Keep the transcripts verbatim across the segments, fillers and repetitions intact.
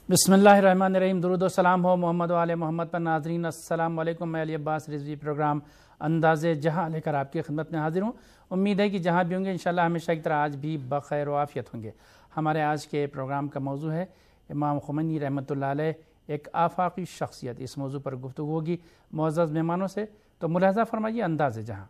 بسم اللہ الرحمن الرحیم، درود و سلام ہو محمد و آل محمد پر۔ ناظرین السلام علیکم، میں علی عباس رضوی پروگرام انداز جہاں لے کر آپ کی خدمت میں حاضر ہوں۔ امید ہے کہ جہاں بھی ہوں گے انشاءاللہ ہمیشہ کی طرح آج بھی بخیر و عافیت ہوں گے۔ ہمارے آج کے پروگرام کا موضوع ہے امام خمینی رحمۃ اللہ علیہ ایک آفاقی شخصیت۔ اس موضوع پر گفتگو ہوگی معزز مہمانوں سے، تو ملاحظہ فرمائیے انداز جہاں۔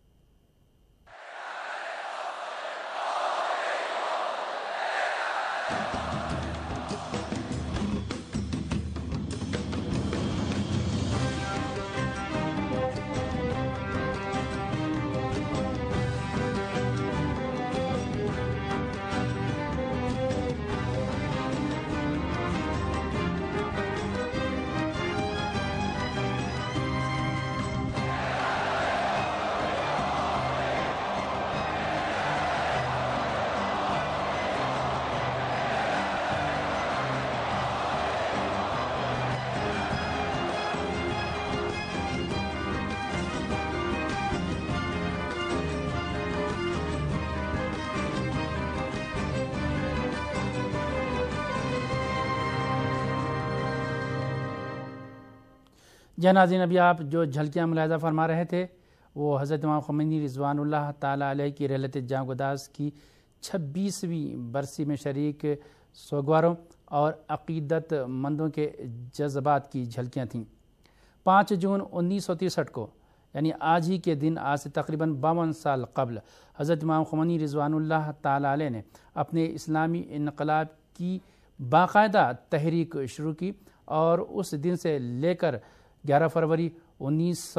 جی ناظرین، ابھی آپ جو جھلکیاں ملاحظہ فرما رہے تھے وہ حضرت امام خمینی رضوان اللہ تعالیٰ علیہ کی رحلت جاں گداز کی چھبیسویں برسی میں شریک سوگواروں اور عقیدت مندوں کے جذبات کی جھلکیاں تھیں۔ پانچ جون انیس سو تریسٹھ کو، یعنی آج ہی کے دن، آج سے تقریباً باون سال قبل، حضرت امام خمینی رضوان اللہ تعالیٰ علیہ نے اپنے اسلامی انقلاب کی باقاعدہ تحریک شروع کی، اور اس دن سے لے کر گیارہ فروری انیس سو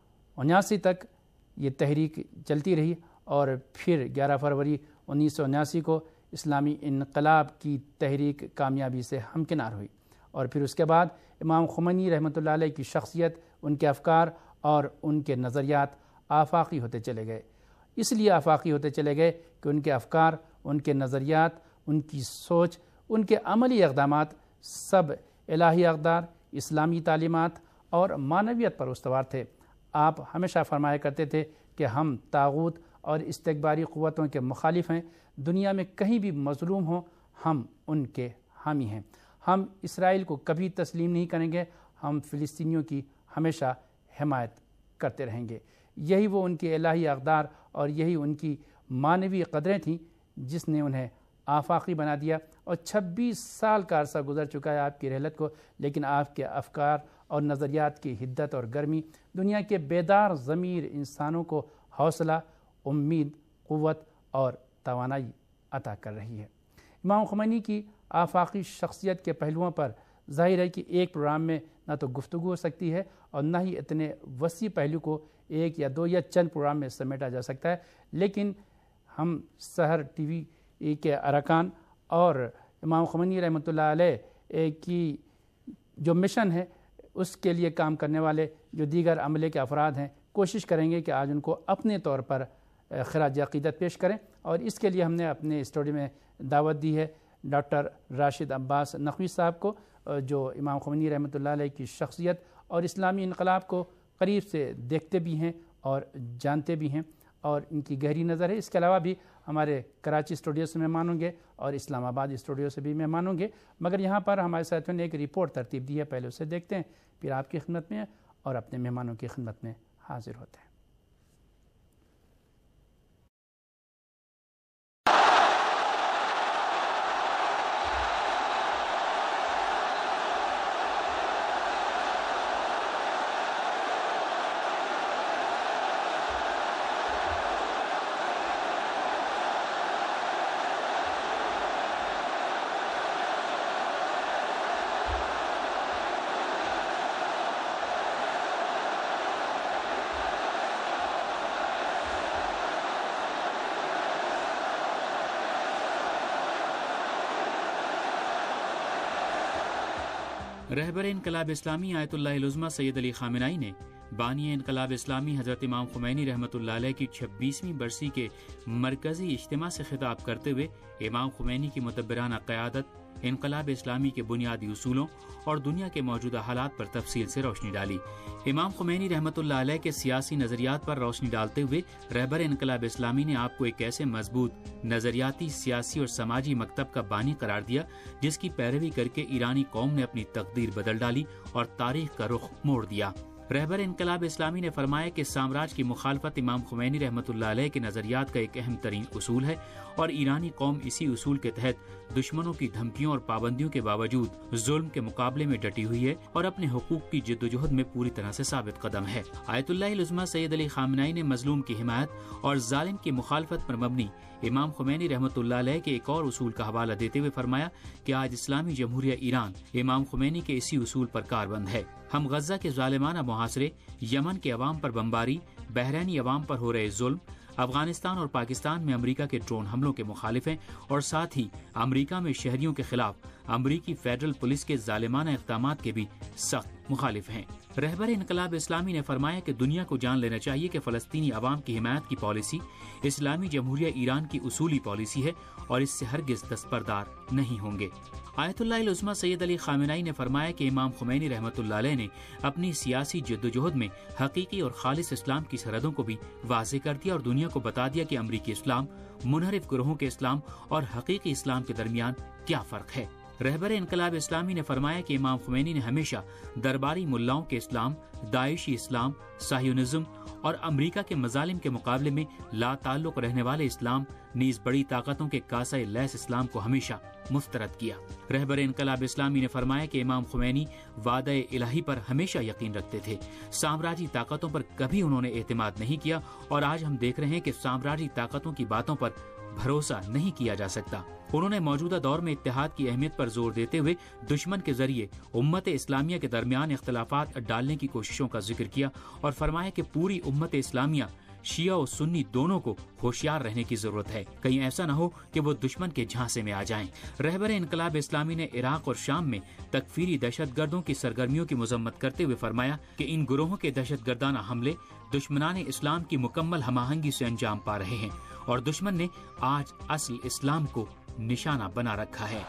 اناسی تک یہ تحریک چلتی رہی، اور پھر گیارہ فروری انیس سو اناسی کو اسلامی انقلاب کی تحریک کامیابی سے ہمکنار ہوئی، اور پھر اس کے بعد امام خمینی رحمۃ اللہ علیہ کی شخصیت، ان کے افکار اور ان کے نظریات آفاقی ہوتے چلے گئے۔ اس لیے آفاقی ہوتے چلے گئے کہ ان کے افکار، ان کے نظریات، ان کی سوچ، ان کے عملی اقدامات سب الہی اقدار، اسلامی تعلیمات اور معنویت پر استوار تھے۔ آپ ہمیشہ فرمایا کرتے تھے کہ ہم طاغوت اور استکباری قوتوں کے مخالف ہیں، دنیا میں کہیں بھی مظلوم ہوں ہم ان کے حامی ہیں، ہم اسرائیل کو کبھی تسلیم نہیں کریں گے، ہم فلسطینیوں کی ہمیشہ حمایت کرتے رہیں گے۔ یہی وہ ان کے الہی اقدار اور یہی ان کی معنوی قدریں تھیں جس نے انہیں آفاقی بنا دیا، اور چھبیس سال کا عرصہ گزر چکا ہے آپ کی رحلت کو، لیکن آپ کے افکار اور نظریات کی حدت اور گرمی دنیا کے بیدار ضمیر انسانوں کو حوصلہ، امید، قوت اور توانائی عطا کر رہی ہے۔ امام خمینی کی آفاقی شخصیت کے پہلوؤں پر ظاہر ہے کہ ایک پروگرام میں نہ تو گفتگو ہو سکتی ہے، اور نہ ہی اتنے وسیع پہلو کو ایک یا دو یا چند پروگرام میں سمیٹا جا سکتا ہے، لیکن ہم سحر ٹی وی کے ارکان اور امام خمینی رحمۃ اللہ علیہ کی جو مشن ہے اس کے لیے کام کرنے والے جو دیگر عملے کے افراد ہیں، کوشش کریں گے کہ آج ان کو اپنے طور پر خراج عقیدت پیش کریں، اور اس کے لیے ہم نے اپنے اسٹوڈیو میں دعوت دی ہے ڈاکٹر راشد عباس نقوی صاحب کو، جو امام خمینی رحمۃ اللہ علیہ کی شخصیت اور اسلامی انقلاب کو قریب سے دیکھتے بھی ہیں اور جانتے بھی ہیں، اور ان کی گہری نظر ہے۔ اس کے علاوہ بھی ہمارے کراچی اسٹوڈیو سے مہمان ہوں گے اور اسلام آباد اسٹوڈیو سے بھی مہمان ہوں گے، مگر یہاں پر ہمارے ساتھیوں نے ایک رپورٹ ترتیب دی ہے، پہلے اسے دیکھتے ہیں، پھر آپ کی خدمت میں اور اپنے مہمانوں کی خدمت میں حاضر ہوتے ہیں۔ رہبر انقلاب اسلامی آیت اللہ العظمیٰ سید علی خامنہ ای نے بانی انقلاب اسلامی حضرت امام خمینی رحمۃ اللہ علیہ کی چھبیسویں برسی کے مرکزی اجتماع سے خطاب کرتے ہوئے امام خمینی کی متبرانہ قیادت، انقلاب اسلامی کے بنیادی اصولوں اور دنیا کے موجودہ حالات پر تفصیل سے روشنی ڈالی۔ امام خمینی رحمۃ اللہ علیہ کے سیاسی نظریات پر روشنی ڈالتے ہوئے رہبر انقلاب اسلامی نے آپ کو ایک ایسے مضبوط نظریاتی، سیاسی اور سماجی مکتب کا بانی قرار دیا جس کی پیروی کر کے ایرانی قوم نے اپنی تقدیر بدل ڈالی اور تاریخ کا رخ موڑ دیا۔ رہبر انقلاب اسلامی نے فرمایا کہ سامراج کی مخالفت امام خمینی رحمۃ اللہ علیہ کے نظریات کا ایک اہم ترین اصول ہے، اور ایرانی قوم اسی اصول کے تحت دشمنوں کی دھمکیوں اور پابندیوں کے باوجود ظلم کے مقابلے میں ڈٹی ہوئی ہے اور اپنے حقوق کی جدوجہد میں پوری طرح سے ثابت قدم ہے۔ آیت اللہ العظمیٰ سید علی خامنہئی نے مظلوم کی حمایت اور ظالم کی مخالفت پر مبنی امام خمینی رحمۃ اللہ علیہ کے ایک اور اصول کا حوالہ دیتے ہوئے فرمایا کہ آج اسلامی جمہوریہ ایران امام خمینی کے اسی اصول پر کاربند ہے۔ ہم غزہ کے ظالمانہ محاصرے، یمن کے عوام پر بمباری، بحرینی عوام پر ہو رہے ظلم، افغانستان اور پاکستان میں امریکہ کے ڈرون حملوں کے مخالف ہیں، اور ساتھ ہی امریکہ میں شہریوں کے خلاف امریکی فیڈرل پولیس کے ظالمانہ اقدامات کے بھی سخت مخالف ہیں۔ رہبر انقلاب اسلامی نے فرمایا کہ دنیا کو جان لینا چاہیے کہ فلسطینی عوام کی حمایت کی پالیسی اسلامی جمہوریہ ایران کی اصولی پالیسی ہے اور اس سے ہرگز دستبردار نہیں ہوں گے۔ آیت اللہ العظمیٰ سید علی خامنہئی نے فرمایا کہ امام خمینی رحمۃ اللہ علیہ نے اپنی سیاسی جدوجہد میں حقیقی اور خالص اسلام کی سرحدوں کو بھی واضح کر دیا اور دنیا کو بتا دیا کہ امریکی اسلام، منحرف گروہوں کے اسلام اور حقیقی اسلام کے درمیان کیا فرق ہے۔ رہبر انقلاب اسلامی نے فرمایا کہ امام خمینی نے ہمیشہ درباری ملاؤں کے اسلام، داعشی اسلام، صہیونزم اور امریکہ کے مظالم کے مقابلے میں لا تعلق رہنے والے اسلام، نیز بڑی طاقتوں کے کاسہ لیس اسلام کو ہمیشہ مسترد کیا۔ رہبر انقلاب اسلامی نے فرمایا کہ امام خمینی وعدہ الہی پر ہمیشہ یقین رکھتے تھے، سامراجی طاقتوں پر کبھی انہوں نے اعتماد نہیں کیا، اور آج ہم دیکھ رہے ہیں کہ سامراجی طاقتوں کی باتوں پر بھروسہ نہیں کیا جا سکتا۔ انہوں نے موجودہ دور میں اتحاد کی اہمیت پر زور دیتے ہوئے دشمن کے ذریعے امت اسلامیہ کے درمیان اختلافات ڈالنے کی کوششوں کا ذکر کیا اور فرمایا کہ پوری امت اسلامیہ، شیعہ و سنی دونوں کو ہوشیار رہنے کی ضرورت ہے، کہیں ایسا نہ ہو کہ وہ دشمن کے جھانسے میں آ جائیں۔ رہبر انقلاب اسلامی نے عراق اور شام میں تکفیری دہشت گردوں کی سرگرمیوں کی مذمت کرتے ہوئے فرمایا کہ ان گروہوں کے دہشت گردانہ حملے دشمنان اسلام کی مکمل ہم آہنگی سے انجام پا رہے ہیں، اور دشمن نے آج اصل اسلام کو نشانہ بنا رکھا ہے۔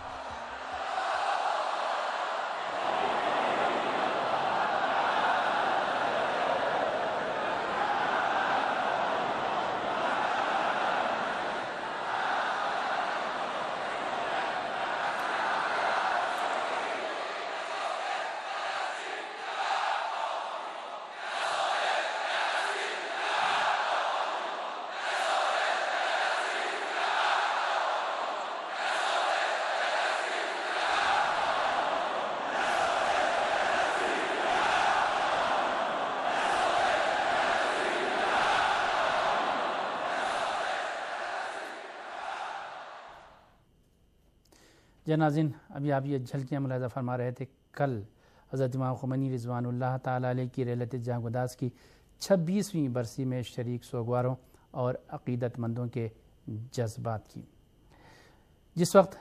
جی ناظرین، ابھی آپ یہ جھلکیاں ملاحظہ فرما رہے تھے۔ کل حضرت امام خمینی رضوان اللہ تعالیٰ علیہ کی رحلت جاں گداز کی چھبیسویں برسی میں شریک سوگواروں اور عقیدت مندوں کے جذبات کی، جس وقت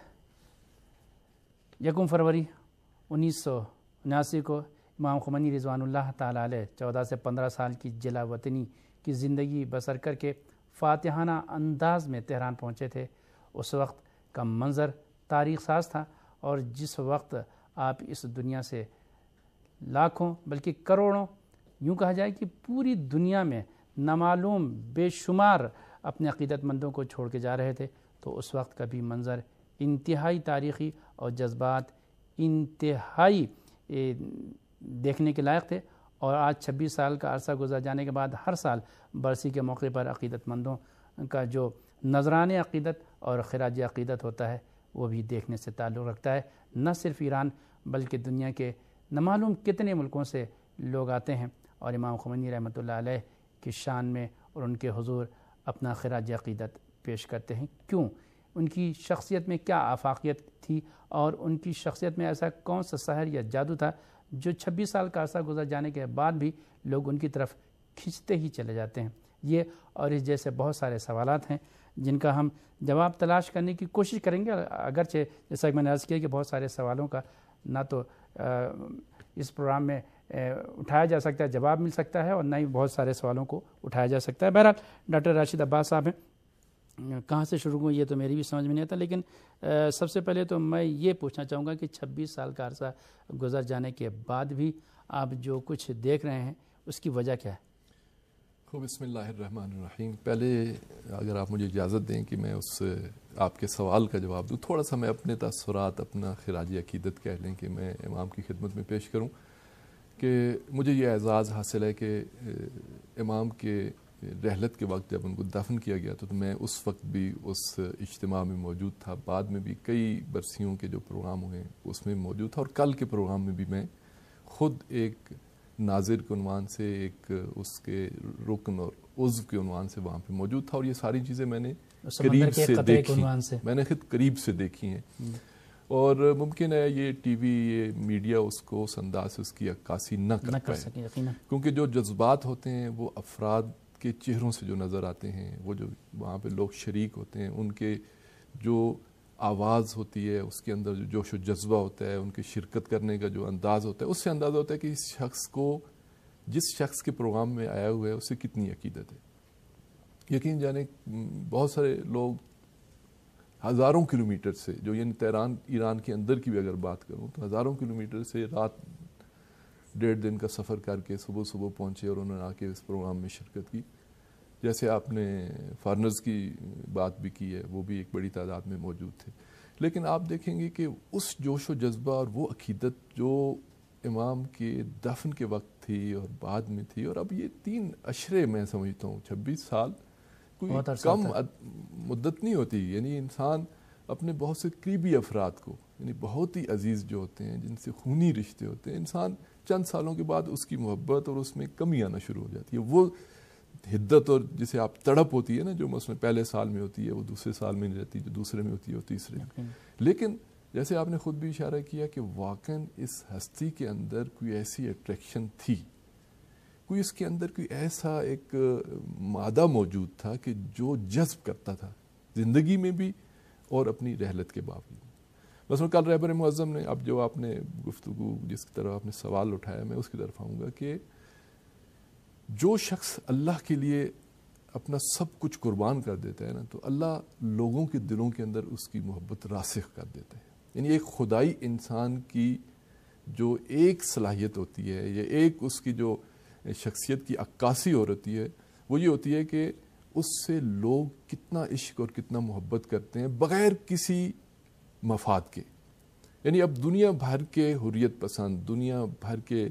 یکم فروری انیس سو اناسی کو امام خمینی رضوان اللہ تعالیٰ علیہ چودہ سے پندرہ سال کی جلا وطنی کی زندگی بسر کر کے فاتحانہ انداز میں تہران پہنچے تھے، اس وقت کا منظر تاریخ ساز تھا، اور جس وقت آپ اس دنیا سے لاکھوں بلکہ کروڑوں، یوں کہا جائے کہ پوری دنیا میں نامعلوم بے شمار اپنے عقیدت مندوں کو چھوڑ کے جا رہے تھے، تو اس وقت کا بھی منظر انتہائی تاریخی اور جذبات انتہائی دیکھنے کے لائق تھے۔ اور آج چھبیس سال کا عرصہ گزر جانے کے بعد ہر سال برسی کے موقع پر عقیدت مندوں کا جو نذران عقیدت اور خراج عقیدت ہوتا ہے وہ بھی دیکھنے سے تعلق رکھتا ہے۔ نہ صرف ایران بلکہ دنیا کے نامعلوم کتنے ملکوں سے لوگ آتے ہیں اور امام خمینی رحمۃ اللہ علیہ کی شان میں اور ان کے حضور اپنا خراج عقیدت پیش کرتے ہیں۔ کیوں؟ ان کی شخصیت میں کیا آفاقیت تھی، اور ان کی شخصیت میں ایسا کون سا سحر یا جادو تھا جو چھبیس سال کا عرصہ گزر جانے کے بعد بھی لوگ ان کی طرف کھنچتے ہی چلے جاتے ہیں؟ یہ اور اس جیسے بہت سارے سوالات ہیں جن کا ہم جواب تلاش کرنے کی کوشش کریں گے، اگرچہ جیسا کہ میں نے عرض کیا کہ بہت سارے سوالوں کا نہ تو اس پروگرام میں اٹھایا جا سکتا ہے، جواب مل سکتا ہے، اور نہ ہی بہت سارے سوالوں کو اٹھایا جا سکتا ہے۔ بہرحال ڈاکٹر راشد عباس صاحب ہیں، کہاں سے شروع ہوں یہ تو میری بھی سمجھ میں نہیں آتا، لیکن سب سے پہلے تو میں یہ پوچھنا چاہوں گا کہ چھبیس سال کا عرصہ گزر جانے کے بعد بھی آپ جو کچھ دیکھ رہے ہیں اس کی وجہ کیا ہے؟ بسم اللہ الرحمن الرحیم۔ پہلے اگر آپ مجھے اجازت دیں کہ میں اس آپ کے سوال کا جواب دوں، تھوڑا سا میں اپنے تاثرات، اپنا خراج عقیدت کہہ لیں کہ میں امام کی خدمت میں پیش کروں کہ مجھے یہ اعزاز حاصل ہے کہ امام کے رحلت کے وقت جب ان کو دفن کیا گیا تو میں اس وقت بھی اس اجتماع میں موجود تھا، بعد میں بھی کئی برسیوں کے جو پروگرام ہوئے اس میں موجود تھا، اور کل کے پروگرام میں بھی میں خود ایک ناظر کے عنوان سے، ایک اس کے رکن اور عضو کے عنوان سے وہاں پہ موجود تھا، اور یہ ساری چیزیں میں نے قریب سے دیکھی میں نے خود قریب سے دیکھی ہیں، اور ممکن ہے یہ ٹی وی، یہ میڈیا اس کو اس انداز سے اس کی عکاسی نہ کر پائے، کیونکہ جو جذبات ہوتے ہیں وہ افراد کے چہروں سے جو نظر آتے ہیں، وہ جو وہاں پہ لوگ شریک ہوتے ہیں، ان کے جو آواز ہوتی ہے، اس کے اندر جو جوش و جذبہ ہوتا ہے، ان کے شرکت کرنے کا جو انداز ہوتا ہے، اس سے اندازہ ہوتا ہے کہ اس شخص کو، جس شخص کے پروگرام میں آیا ہوا ہے اس سے کتنی عقیدت ہے۔ یقین جانے بہت سارے لوگ ہزاروں کلومیٹر سے، جو یعنی تہران ایران کے اندر کی بھی اگر بات کروں تو ہزاروں کلومیٹر سے رات ڈیڑھ دن کا سفر کر کے صبح صبح پہنچے اور انہوں نے آ کے اس پروگرام میں شرکت کی۔ جیسے آپ نے فارنرز کی بات بھی کی ہے، وہ بھی ایک بڑی تعداد میں موجود تھے، لیکن آپ دیکھیں گے کہ اس جوش و جذبہ اور وہ عقیدت جو امام کے دفن کے وقت تھی اور بعد میں تھی، اور اب یہ تین عشرے میں سمجھتا ہوں چھبیس سال کوئی کم مدت نہیں ہوتی، یعنی انسان اپنے بہت سے قریبی افراد کو، یعنی بہت ہی عزیز جو ہوتے ہیں، جن سے خونی رشتے ہوتے ہیں، انسان چند سالوں کے بعد اس کی محبت اور اس میں کمی آنا شروع ہو جاتی ہے۔ وہ حدت اور جسے آپ تڑپ ہوتی ہے نا، جو مثلا پہلے سال میں ہوتی ہے وہ دوسرے سال میں نہیں رہتی، جو دوسرے میں ہوتی ہے وہ تیسرے میں۔ لیکن جیسے آپ نے خود بھی اشارہ کیا کہ واقعاً اس ہستی کے اندر کوئی ایسی اٹریکشن تھی، کوئی اس کے اندر کوئی ایسا ایک مادہ موجود تھا کہ جو جذب کرتا تھا زندگی میں بھی اور اپنی رحلت کے باوجود۔ مثلا کل رہبر معظم نے، اب جو آپ نے گفتگو جس کی طرف آپ نے سوال اٹھایا، میں اس کی طرف آؤں گا کہ جو شخص اللہ کے لیے اپنا سب کچھ قربان کر دیتا ہے نا، تو اللہ لوگوں کے دلوں کے اندر اس کی محبت راسخ کر دیتا ہے۔ یعنی ایک خدائی انسان کی جو ایک صلاحیت ہوتی ہے، یا ایک اس کی جو شخصیت کی عکاسی ہو رہتی ہے، وہ یہ ہوتی ہے کہ اس سے لوگ کتنا عشق اور کتنا محبت کرتے ہیں بغیر کسی مفاد کے۔ یعنی اب دنیا بھر کے حریت پسند، دنیا بھر کے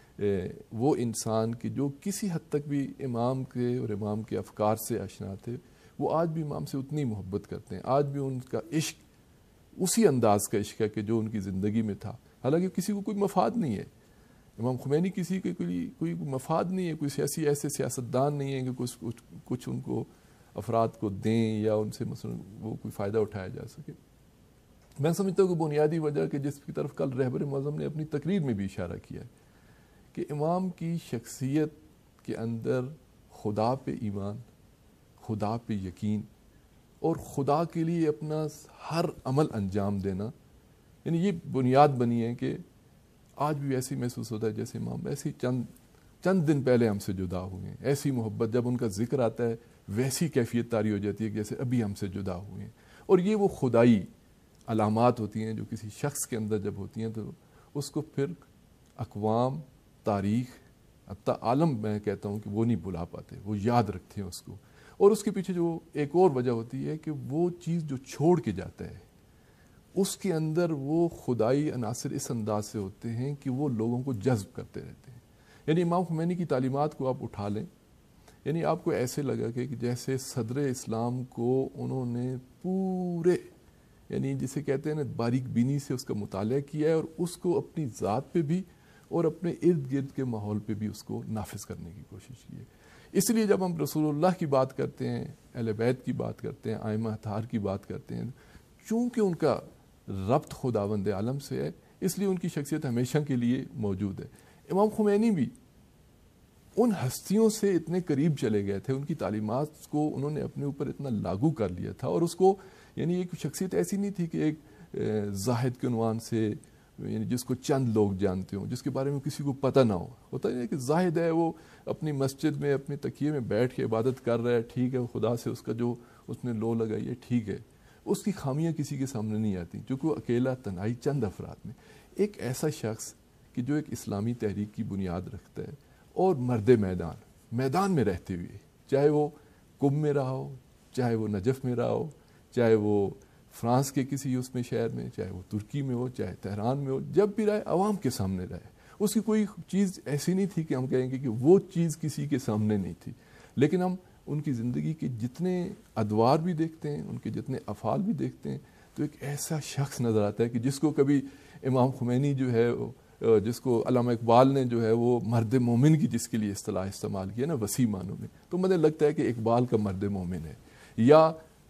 وہ انسان کی جو کسی حد تک بھی امام کے اور امام کے افکار سے آشنا تھے، وہ آج بھی امام سے اتنی محبت کرتے ہیں، آج بھی ان کا عشق اسی انداز کا عشق ہے کہ جو ان کی زندگی میں تھا، حالانکہ کسی کو کوئی مفاد نہیں ہے۔ امام خمینی کسی کے کوئی کوئی مفاد نہیں ہے، کوئی سیاسی ایسے سیاستدان نہیں ہے کہ کچھ کچھ کچھ ان کو افراد کو دیں یا ان سے مثلا وہ کوئی فائدہ اٹھایا جا سکے۔ میں سمجھتا ہوں کہ بنیادی وجہ کہ جس کی طرف کل رہبر معظم نے اپنی تقریر میں بھی اشارہ کیا ہے کہ امام کی شخصیت کے اندر خدا پہ ایمان، خدا پہ یقین اور خدا کے لیے اپنا ہر عمل انجام دینا، یعنی یہ بنیاد بنی ہے کہ آج بھی ایسی محسوس ہوتا ہے جیسے امام ایسی چند چند دن پہلے ہم سے جدا ہوئے ہیں۔ ایسی محبت جب ان کا ذکر آتا ہے ویسی کیفیت طاری ہو جاتی ہے کہ جیسے ابھی ہم سے جدا ہوئے ہیں، اور یہ وہ خدائی علامات ہوتی ہیں جو کسی شخص کے اندر جب ہوتی ہیں تو اس کو پھر اقوام، تاریخ، حتیٰ عالم میں کہتا ہوں کہ وہ نہیں بھلا پاتے، وہ یاد رکھتے ہیں اس کو۔ اور اس کے پیچھے جو ایک اور وجہ ہوتی ہے کہ وہ چیز جو چھوڑ کے جاتا ہے اس کے اندر وہ خدائی عناصر اس انداز سے ہوتے ہیں کہ وہ لوگوں کو جذب کرتے رہتے ہیں۔ یعنی امام خمینی کی تعلیمات کو آپ اٹھا لیں، یعنی آپ کو ایسے لگا کہ جیسے صدر اسلام کو انہوں نے پورے، یعنی جسے کہتے ہیں نا باریک بینی سے اس کا مطالعہ کیا ہے، اور اس کو اپنی ذات پہ بھی اور اپنے ارد گرد کے ماحول پہ بھی اس کو نافذ کرنے کی کوشش کی ہے۔ اس لیے جب ہم رسول اللہ کی بات کرتے ہیں، اہل بیت کی بات کرتے ہیں، ائمہ اطہار کی بات کرتے ہیں، چونکہ ان کا ربط خداوند عالم سے ہے، اس لیے ان کی شخصیت ہمیشہ کے لیے موجود ہے۔ امام خمینی بھی ان ہستیوں سے اتنے قریب چلے گئے تھے، ان کی تعلیمات کو انہوں نے اپنے اوپر اتنا لاگو کر لیا تھا، اور اس کو یعنی ایک شخصیت ایسی نہیں تھی کہ ایک زاہد کے عنوان سے یعنی جس کو چند لوگ جانتے ہوں، جس کے بارے میں کسی کو پتہ نہ ہو. ہوتا ہے کہ زاہد ہے، وہ اپنی مسجد میں اپنے تکیے میں بیٹھ کے عبادت کر رہا ہے، ٹھیک ہے، خدا سے اس کا جو اس نے لو لگائی ہے ٹھیک ہے، اس کی خامیاں کسی کے سامنے نہیں آتی، چونکہ وہ اکیلا تنہائی چند افراد میں. ایک ایسا شخص کہ جو ایک اسلامی تحریک کی بنیاد رکھتا ہے اور مرد میدان میدان میں رہتے ہوئے، چاہے وہ قم میں رہا ہو، چاہے وہ نجف میں رہا ہو، چاہے وہ فرانس کے کسی اس میں شہر میں، چاہے وہ ترکی میں ہو، چاہے تہران میں ہو، جب بھی رہے عوام کے سامنے رہے. اس کی کوئی چیز ایسی نہیں تھی کہ ہم کہیں گے کہ وہ چیز کسی کے سامنے نہیں تھی، لیکن ہم ان کی زندگی کے جتنے ادوار بھی دیکھتے ہیں، ان کے جتنے افعال بھی دیکھتے ہیں، تو ایک ایسا شخص نظر آتا ہے کہ جس کو کبھی امام خمینی جو ہے، جس کو علامہ اقبال نے جو ہے وہ مرد مومن کی جس کے لیے اصطلاح استعمال کیا نا وسیع معنوں میں، تو مجھے لگتا ہے کہ اقبال کا مرد مومن ہے، یا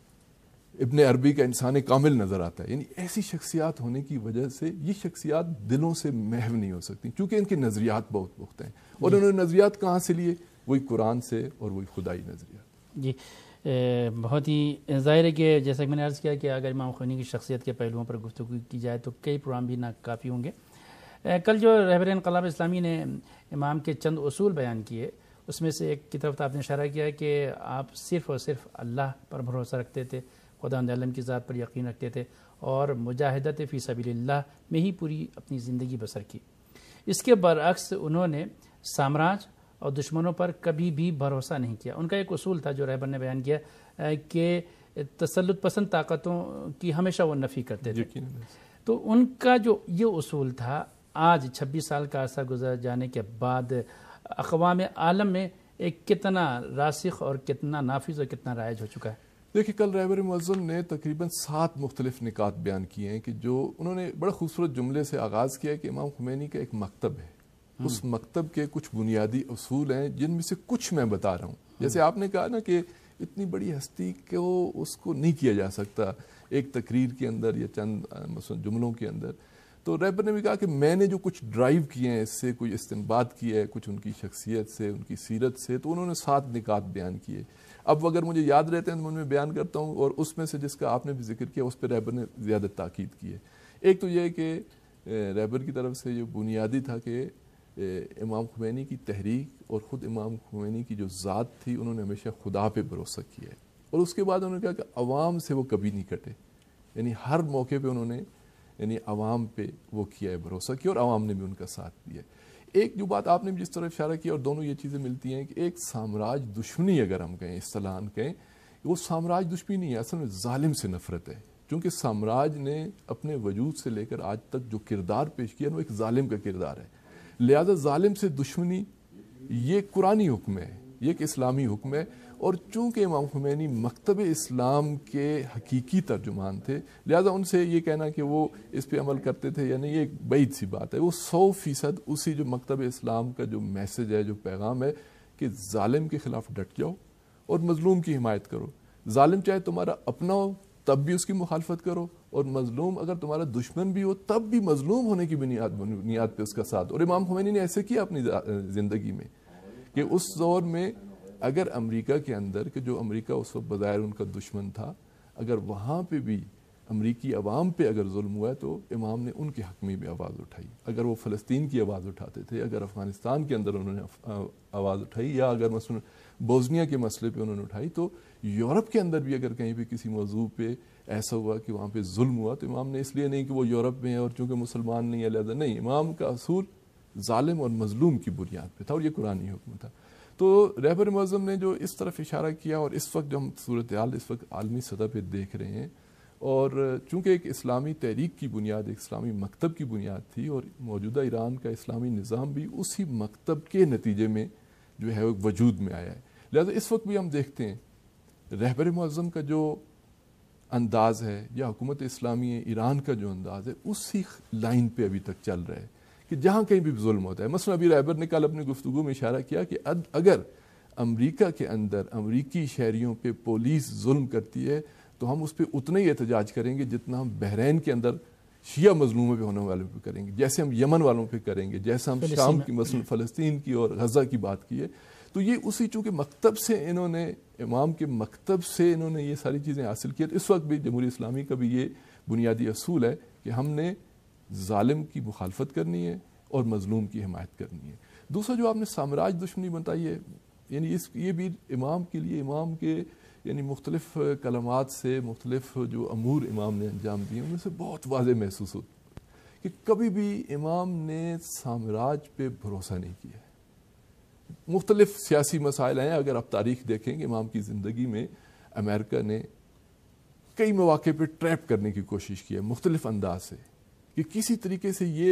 ابن عربی کا انسان کامل نظر آتا ہے. یعنی ایسی شخصیات ہونے کی وجہ سے یہ شخصیات دلوں سے محو نہیں ہو سکتی، کیونکہ ان کے نظریات بہت پختہ ہیں. اور انہوں نے نظریات کہاں سے لیے؟ وہی قرآن سے اور وہی خدائی نظریات. جی بہت ہی ظاہر ہے کہ جیسا کہ میں نے عرض کیا کہ اگر امام خمینی کی شخصیت کے پہلوؤں پر گفتگو کی جائے تو کئی پروگرام بھی ناکافی ہوں گے. کل جو رہبر انقلاب اسلامی نے امام کے چند اصول بیان کیے، اس میں سے ایک کی طرف آپ نے اشارہ کیا کہ آپ صرف اور صرف اللہ پر بھروسہ رکھتے تھے، خدا عالم کی ذات پر یقین رکھتے تھے، اور مجاہدت فی سبیل اللہ میں ہی پوری اپنی زندگی بسر کی. اس کے برعکس انہوں نے سامراج اور دشمنوں پر کبھی بھی بھروسہ نہیں کیا. ان کا ایک اصول تھا جو رہبر نے بیان کیا کہ تسلط پسند طاقتوں کی ہمیشہ وہ نفی کرتے تھے. تو ان کا جو یہ اصول تھا آج چھبیس سال کا عرصہ گزر جانے کے بعد اقوام عالم میں ایک کتنا راسخ اور کتنا نافذ اور کتنا رائج ہو چکا ہے؟ دیکھیں، کل رہبر معظم نے تقریباً سات مختلف نکات بیان کیے ہیں کہ جو انہوں نے بڑا خوبصورت جملے سے آغاز کیا کہ امام خمینی کا ایک مکتب ہے، اس مکتب کے کچھ بنیادی اصول ہیں جن میں سے کچھ میں بتا رہا ہوں. جیسے آپ نے کہا نا کہ اتنی بڑی ہستی کو اس کو نہیں کیا جا سکتا ایک تقریر کے اندر یا چند مثلا جملوں کے اندر. تو رہبر نے بھی کہا کہ میں نے جو کچھ ڈرائیو کیے ہیں، اس سے کوئی استنباط کیا ہے کچھ ان کی شخصیت سے، ان کی سیرت سے، تو انہوں نے سات نکات بیان کیے. اب اگر مجھے یاد رہتے ہیں تو میں بیان کرتا ہوں، اور اس میں سے جس کا آپ نے بھی ذکر کیا اس پہ رہبر نے زیادہ تاکید کی ہے. ایک تو یہ کہ رہبر کی طرف سے یہ بنیادی تھا کہ امام خمینی کی تحریک اور خود امام خمینی کی جو ذات تھی، انہوں نے ہمیشہ خدا پہ بھروسہ کیا ہے. اور اس کے بعد انہوں نے کہا کہ عوام سے وہ کبھی نہیں کٹے، یعنی ہر موقع پہ انہوں نے یعنی عوام پہ وہ کیا ہے، بھروسہ کیا، اور عوام نے بھی ان کا ساتھ دیا. ایک جو بات آپ نے بھی جس طرح اشارہ کیا، اور دونوں یہ چیزیں ملتی ہیں کہ ایک سامراج دشمنی اگر ہم کہیں، اصطلاحاً کہیں، وہ سامراج دشمنی نہیں ہے، اصل میں ظالم سے نفرت ہے. چونکہ سامراج نے اپنے وجود سے لے کر آج تک جو کردار پیش کیا وہ ایک ظالم کا کردار ہے. لہذا ظالم سے دشمنی یہ قرآنی حکم ہے، یہ ایک اسلامی حکم ہے. اور چونکہ امام خمینی مکتب اسلام کے حقیقی ترجمان تھے، لہذا ان سے یہ کہنا کہ وہ اس پہ عمل کرتے تھے یعنی یہ ایک بعید سی بات ہے. وہ سو فیصد اسی جو مکتب اسلام کا جو میسج ہے، جو پیغام ہے کہ ظالم کے خلاف ڈٹ جاؤ اور مظلوم کی حمایت کرو. ظالم چاہے تمہارا اپنا ہو تب بھی اس کی مخالفت کرو، اور مظلوم اگر تمہارا دشمن بھی ہو تب بھی مظلوم ہونے کی بنیاد بنیاد پہ اس کا ساتھ. اور امام خمینی نے ایسے کیا اپنی زندگی میں کہ اس دور میں اگر امریکہ کے اندر، کہ جو امریکہ اس وقت بظاہر ان کا دشمن تھا، اگر وہاں پہ بھی امریکی عوام پہ اگر ظلم ہوا ہے تو امام نے ان کے حق میں بھی آواز اٹھائی. اگر وہ فلسطین کی آواز اٹھاتے تھے، اگر افغانستان کے اندر انہوں نے آواز اٹھائی، یا اگر مثلا بوزنیا کے مسئلے پہ انہوں نے اٹھائی، تو یورپ کے اندر بھی اگر کہیں پہ کسی موضوع پہ ایسا ہوا کہ وہاں پہ ظلم ہوا، تو امام نے اس لیے نہیں کہ وہ یورپ میں ہے اور چونکہ مسلمان نہیں ہے لہذا نہیں، امام کا اصول ظالم اور مظلوم کی بنیاد پہ تھا، اور یہ قرآنی حکم تھا. تو رہبر معظم نے جو اس طرف اشارہ کیا، اور اس وقت جو ہم صورتحال اس وقت عالمی سطح پہ دیکھ رہے ہیں، اور چونکہ ایک اسلامی تحریک کی بنیاد ایک اسلامی مکتب کی بنیاد تھی، اور موجودہ ایران کا اسلامی نظام بھی اسی مکتب کے نتیجے میں جو ہے وجود میں آیا ہے. لہذا اس وقت بھی ہم دیکھتے ہیں رہبر معظم کا جو انداز ہے، یا حکومت اسلامی ایران کا جو انداز ہے، اسی لائن پہ ابھی تک چل رہا ہے کہ جہاں کہیں بھی ظلم ہوتا ہے. مثلا ابھی رہبر نے کل اپنی گفتگو میں اشارہ کیا کہ اگر امریکہ کے اندر امریکی شہریوں پہ پولیس ظلم کرتی ہے تو ہم اس پہ اتنا ہی احتجاج کریں گے جتنا ہم بحرین کے اندر شیعہ مظلوموں پہ ہونے والوں پہ کریں گے، جیسے ہم یمن والوں پہ کریں گے، جیسے ہم شام کی مثلا فلسطین کی اور غزہ کی بات کی ہے. تو یہ اسی چونکہ مکتب سے انہوں نے، امام کے مکتب سے انہوں نے یہ ساری چیزیں حاصل کی. اس وقت بھی جمہوریہ اسلامی کا بھی یہ بنیادی اصول ہے کہ ہم نے ظالم کی مخالفت کرنی ہے اور مظلوم کی حمایت کرنی ہے۔ دوسرا جو آپ نے سامراج دشمنی بتائی ہے، یعنی اس یہ بھی امام کے لیے، امام کے یعنی مختلف کلمات سے مختلف جو امور امام نے انجام دیے ان میں سے بہت واضح محسوس ہوتا کہ کبھی بھی امام نے سامراج پہ بھروسہ نہیں کیا۔ مختلف سیاسی مسائل ہیں، اگر آپ تاریخ دیکھیں کہ امام کی زندگی میں امریکہ نے کئی مواقع پہ ٹریپ کرنے کی کوشش کی ہے مختلف انداز سے، کہ کسی طریقے سے یہ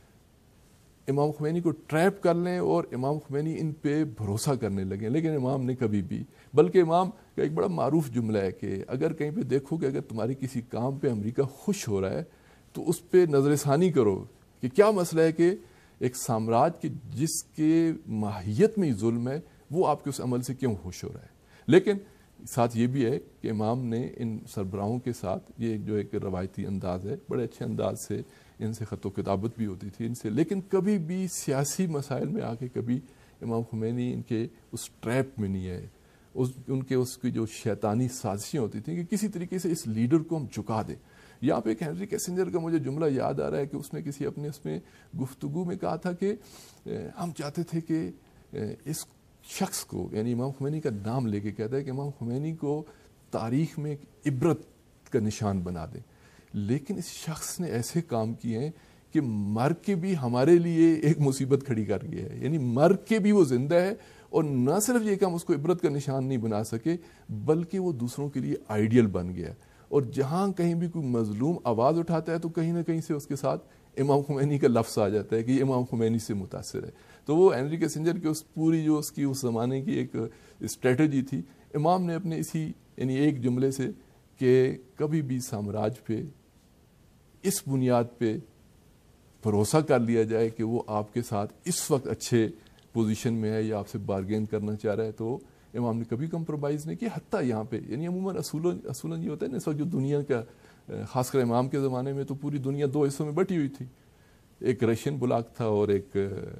امام خمینی کو ٹریپ کر لیں اور امام خمینی ان پہ بھروسہ کرنے لگیں، لیکن امام نے کبھی بھی، بلکہ امام کا ایک بڑا معروف جملہ ہے کہ اگر کہیں پہ دیکھو کہ اگر تمہاری کسی کام پہ امریکہ خوش ہو رہا ہے تو اس پہ نظر ثانی کرو کہ کیا مسئلہ ہے کہ ایک سامراج کے جس کے ماہیت میں ظلم ہے وہ آپ کے اس عمل سے کیوں خوش ہو رہا ہے۔ لیکن ساتھ یہ بھی ہے کہ امام نے ان سربراہوں کے ساتھ، یہ جو ایک روایتی انداز ہے، بڑے اچھے انداز سے ان سے خط و کتابت بھی ہوتی تھی ان سے، لیکن کبھی بھی سیاسی مسائل میں آ کے کبھی امام خمینی ان کے اس ٹریپ میں نہیں ہے، اس ان کے اس کی جو شیطانی سازشیں ہوتی تھیں کہ کسی طریقے سے اس لیڈر کو ہم جھکا دیں۔ یہاں پہ ایک ہینری کیسنجر کا مجھے جملہ یاد آ رہا ہے کہ اس نے کسی اپنے اس میں گفتگو میں کہا تھا کہ ہم چاہتے تھے کہ اس شخص کو، یعنی امام خمینی کا نام لے کے کہتا ہے کہ امام خمینی کو تاریخ میں ایک عبرت کا نشان بنا دیں، لیکن اس شخص نے ایسے کام کیے ہیں کہ مر کے بھی ہمارے لیے ایک مصیبت کھڑی کر گیا ہے، یعنی مر کے بھی وہ زندہ ہے، اور نہ صرف یہ کہ ہم اس کو عبرت کا نشان نہیں بنا سکے بلکہ وہ دوسروں کے لیے آئیڈیل بن گیا، اور جہاں کہیں بھی کوئی مظلوم آواز اٹھاتا ہے تو کہیں نہ کہیں سے اس کے ساتھ امام خمینی کا لفظ آ جاتا ہے کہ یہ امام خمینی سے متاثر ہے۔ تو وہ ہینری کیسنجر کی اس پوری جو اس کی اس زمانے کی ایک اسٹریٹجی تھی، امام نے اپنے اسی یعنی ایک جملے سے کہ کبھی بھی سامراج پہ اس بنیاد پہ بھروسہ کر لیا جائے کہ وہ آپ کے ساتھ اس وقت اچھے پوزیشن میں ہے یا آپ سے بارگین کرنا چاہ رہا ہے، تو امام نے کبھی کمپرومائز نہیں کیا۔ حتیٰ یہاں پہ یعنی عموماً اصولوں اصولوں یہ ہوتا ہے نا، اس وقت جو دنیا کا خاص کر امام کے زمانے میں تو پوری دنیا دو حصوں میں بٹی ہوئی تھی، ایک رشین بلاک تھا اور ایک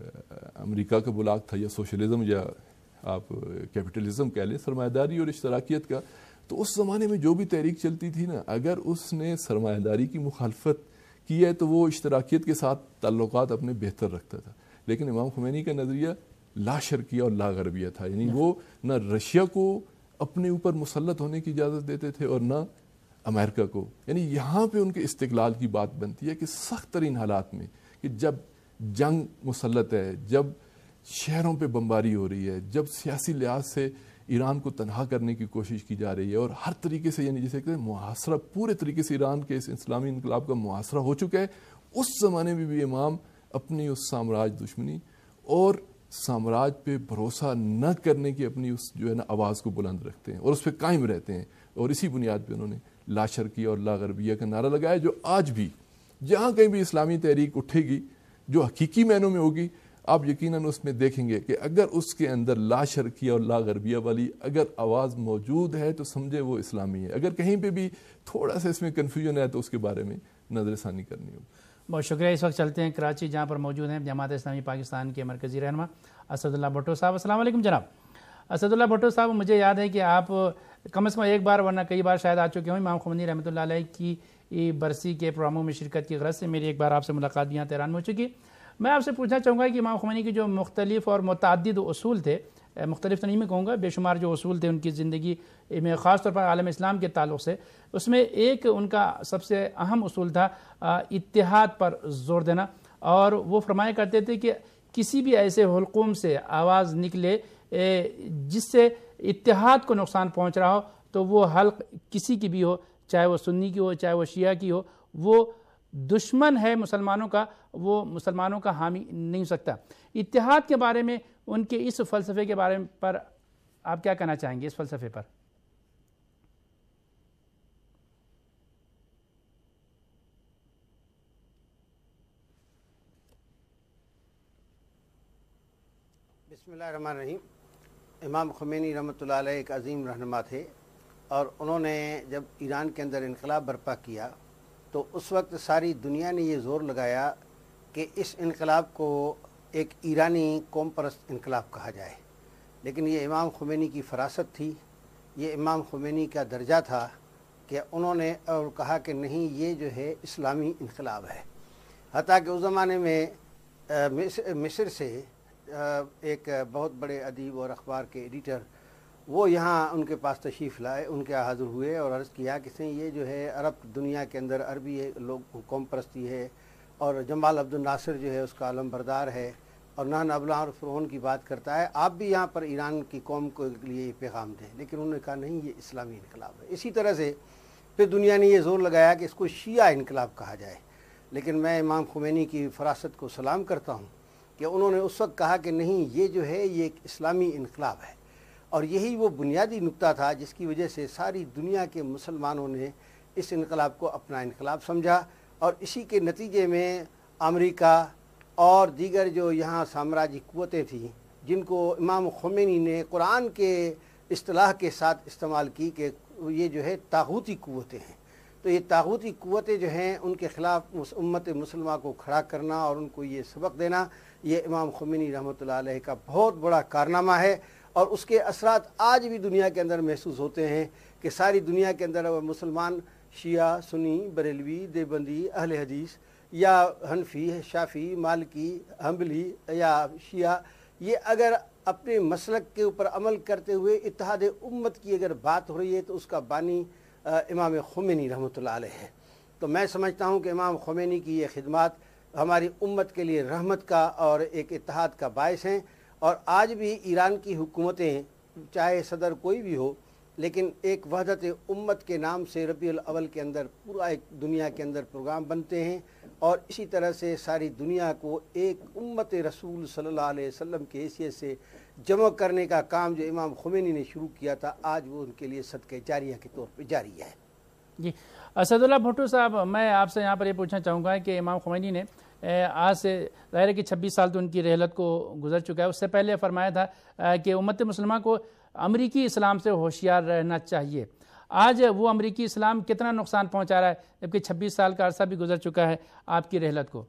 امریکہ کا بلاک تھا، یا سوشلزم یا آپ کیپٹلزم کہہ لیں، سرمایہ داری اور اشتراکیت کا۔ تو اس زمانے میں جو بھی تحریک چلتی تھی نا، اگر اس نے سرمایہ داری کی مخالفت کی ہے تو وہ اشتراکیت کے ساتھ تعلقات اپنے بہتر رکھتا تھا، لیکن امام خمینی کا نظریہ لا شرقیہ اور لا غربیہ تھا، یعنی وہ نہ رشیا کو اپنے اوپر مسلط ہونے کی اجازت دیتے تھے اور نہ امریکہ کو۔ یعنی یہاں پہ ان کے استقلال کی بات بنتی ہے کہ سخت ترین حالات میں، کہ جب جنگ مسلط ہے، جب شہروں پہ بمباری ہو رہی ہے، جب سیاسی لحاظ سے ایران کو تنہا کرنے کی کوشش کی جا رہی ہے اور ہر طریقے سے یعنی جیسے کہ محاصرہ پورے طریقے سے ایران کے اس اسلامی انقلاب کا محاصرہ ہو چکا ہے، اس زمانے میں بھی امام اپنی اس سامراج دشمنی اور سامراج پہ بھروسہ نہ کرنے کی اپنی اس جو ہے نا آواز کو بلند رکھتے ہیں اور اس پہ قائم رہتے ہیں، اور اسی بنیاد پہ انہوں نے لا شرقیہ اور لا غربیہ کا نعرہ لگایا، جو آج بھی جہاں کہیں بھی اسلامی تحریک اٹھے گی جو حقیقی معنوں میں ہوگی، آپ یقیناً اس میں دیکھیں گے کہ اگر اس کے اندر لا شرقیہ اور لا غربیہ والی اگر آواز موجود ہے تو سمجھے وہ اسلامی ہے، اگر کہیں پہ بھی تھوڑا سا اس میں کنفیوژن ہے تو اس کے بارے میں نظر ثانی کرنی ہوگی۔ بہت شکریہ۔ اس وقت چلتے ہیں کراچی، جہاں پر موجود ہیں جماعت اسلامی پاکستان کے مرکزی رہنما اسد اللہ بھٹو صاحب۔ السلام علیکم جناب اسد اللہ بھٹو صاحب، مجھے یاد ہے کہ آپ کم از کم ایک بار ورنہ کئی بار شاید آ چکے ہوں امام خمینی رحمۃ اللہ علیہ کی برسی کے پروگراموں میں شرکت کی غرض سے۔ میری ایک بار آپ سے ملاقات بھی یہاں تہران میں ہو چکی۔ میں آپ سے پوچھنا چاہوں گا کہ امام خمینی کے جو مختلف اور متعدد اصول تھے، مختلف تو نہیں میں کہوں گا، بے شمار جو اصول تھے ان کی زندگی میں، خاص طور پر عالم اسلام کے تعلق سے، اس میں ایک ان کا سب سے اہم اصول تھا اتحاد پر زور دینا، اور وہ فرمایا کرتے تھے کہ کسی بھی ایسے حلقوم سے آواز نکلے جس سے اتحاد کو نقصان پہنچ رہا ہو تو وہ حلق کسی کی بھی ہو، چاہے وہ سنی کی ہو چاہے وہ شیعہ کی ہو، وہ دشمن ہے مسلمانوں کا، وہ مسلمانوں کا حامی نہیں ہو سکتا۔ اتحاد کے بارے میں ان کے اس فلسفے کے بارے میں پر آپ کیا کہنا چاہیں گے، اس فلسفے پر؟ بسم اللہ الرحمن الرحیم۔ امام خمینی رحمۃ اللہ علیہ ایک عظیم رہنما تھے، اور انہوں نے جب ایران کے اندر انقلاب برپا کیا تو اس وقت ساری دنیا نے یہ زور لگایا کہ اس انقلاب کو ایک ایرانی قوم پرست انقلاب کہا جائے، لیکن یہ امام خمینی کی فراست تھی، یہ امام خمینی کا درجہ تھا کہ انہوں نے اور کہا کہ نہیں، یہ جو ہے اسلامی انقلاب ہے۔ حتیٰ کہ اس زمانے میں مصر سے ایک بہت بڑے ادیب اور اخبار کے ایڈیٹر وہ یہاں ان کے پاس تشریف لائے، ان کے حاضر ہوئے اور عرض کیا کہ سیں یہ جو ہے عرب دنیا کے اندر عربی لوگ قوم پرستی ہے اور جمال عبد الناصر جو ہے اس کا علم بردار ہے اور نحن ابناء الفرعون کی بات کرتا ہے، آپ بھی یہاں پر ایران کی قوم کے لیے یہ پیغام دیں. لیکن انہوں نے کہا نہیں، یہ اسلامی انقلاب ہے. اسی طرح سے پھر دنیا نے یہ زور لگایا کہ اس کو شیعہ انقلاب کہا جائے. لیکن میں امام خمینی کی فراست کو سلام کرتا ہوں کہ انہوں نے اس وقت کہا کہ نہیں، یہ جو ہے یہ ایک اسلامی انقلاب ہے. اور یہی وہ بنیادی نقطہ تھا جس کی وجہ سے ساری دنیا کے مسلمانوں نے اس انقلاب کو اپنا انقلاب سمجھا، اور اسی کے نتیجے میں امریکہ اور دیگر جو یہاں سامراجی قوتیں تھیں جن کو امام خمینی نے قرآن کے اصطلاح کے ساتھ استعمال کی کہ یہ جو ہے طاغوتی قوتیں ہیں، تو یہ طاغوتی قوتیں جو ہیں ان کے خلاف امت مسلمہ کو کھڑا کرنا اور ان کو یہ سبق دینا، یہ امام خمینی رحمۃ اللہ علیہ کا بہت بڑا کارنامہ ہے. اور اس کے اثرات آج بھی دنیا کے اندر محسوس ہوتے ہیں کہ ساری دنیا کے اندر مسلمان شیعہ، سنی، بریلوی، دیوبندی، اہل حدیث یا حنفی، شافعی، مالکی، حنبلی یا شیعہ، یہ اگر اپنے مسلک کے اوپر عمل کرتے ہوئے اتحاد امت کی اگر بات ہو رہی ہے تو اس کا بانی امام خمینی رحمۃ اللہ علیہ ہے. تو میں سمجھتا ہوں کہ امام خمینی کی یہ خدمات ہماری امت کے لیے رحمت کا اور ایک اتحاد کا باعث ہیں. اور آج بھی ایران کی حکومتیں چاہے صدر کوئی بھی ہو، لیکن ایک وحدت امت کے نام سے ربیع الاول کے اندر پورا ایک دنیا کے اندر پروگرام بنتے ہیں، اور اسی طرح سے ساری دنیا کو ایک امت رسول صلی اللہ علیہ وسلم کی حیثیت سے جمع کرنے کا کام جو امام خمینی نے شروع کیا تھا، آج وہ ان کے لیے صدقہ جاریہ کے طور پہ جاری ہے. جی اسد اللہ بھٹو صاحب، میں آپ سے یہاں پر یہ پوچھنا چاہوں گا کہ امام خمینی نے آج سے ظاہر ہے کہ چھبیس سال تو ان کی رحلت کو گزر چکا ہے، اس سے پہلے فرمایا تھا کہ امت مسلمہ کو امریکی اسلام سے ہوشیار رہنا چاہیے. آج وہ امریکی اسلام کتنا نقصان پہنچا رہا ہے جبکہ چھبیس سال کا عرصہ بھی گزر چکا ہے آپ کی رحلت کو؟